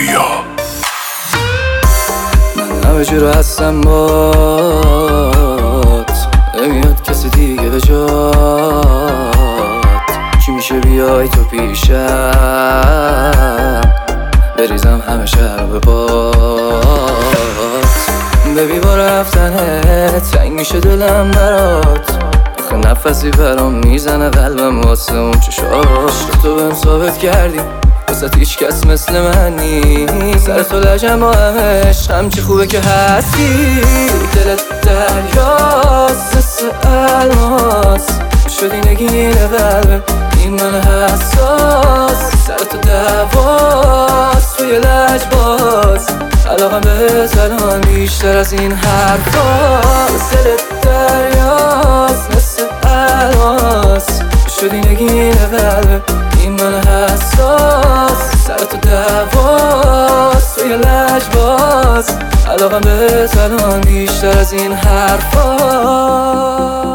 پوریا. من همه جور هستم بات، نمیاد کسی دیگه به جات. چی میشه بیای تو پیشم، بریزم همه شهر به بات. ببی با رفتنت تنگ میشه دلم برات، آخه نفسی برام میزنه قلبم واسه اون چشاش. تو بهم ثابت کردی واسه هیچ کس مثل من نیست. سر تو لجم با همش همچی خوبه که هستی. دلت دریاست مثل الماس، شدی نگین قلب این من حساس. سر تو دواست توی لجباز، علاقم به زنان بیشتر از این حرفاست. دلت دریاست مثل الماس، شدی نگین قلب این من حساس. سر تو دواست توی لجباز، علاقم به زنان بیشتر از این حرفاست.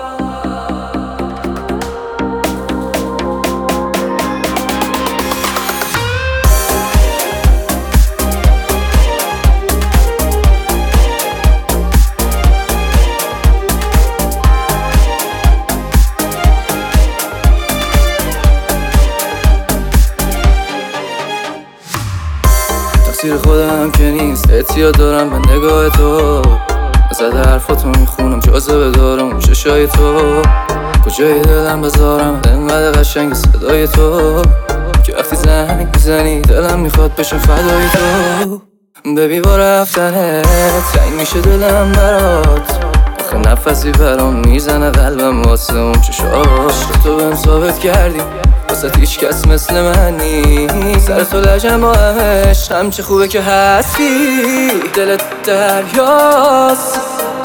تقصیر خودم که نیست، اعتیاد دارم به نگاه تو. ازت حرفاتو میخونم جاذبه دارم اون چشای تو. کجای دلم بذارم انقدر قشنگ صدای تو، که وقتی زنگ میزنی دلم میخواد بشه فدای تو. ببی با رفتنت تنگ میشه دلم برات، آخه نفسی برام میزنه قلبم واسه اون چشاش. تو بهم ثابت کردی واسه هیچ کس مثل من نیست. سر تو لجم با همش همچی خوبه که هستی. دلت دریاست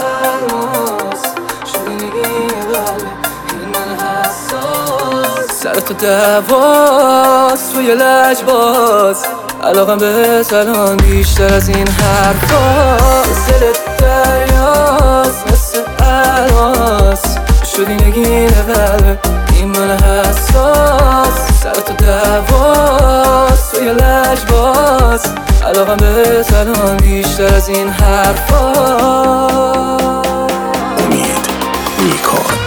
شدی نگین قلب این من حساس. سر تو دواست توی لجباز، علاقم به زنان بیشتر از این حرفاست. دلت دریاست مثل الماس، شدی نگین قلب این من حساس. سر تو دواست توی لجباز، علاقم به زنان بیشتر از این حرفاست. امید نیکان.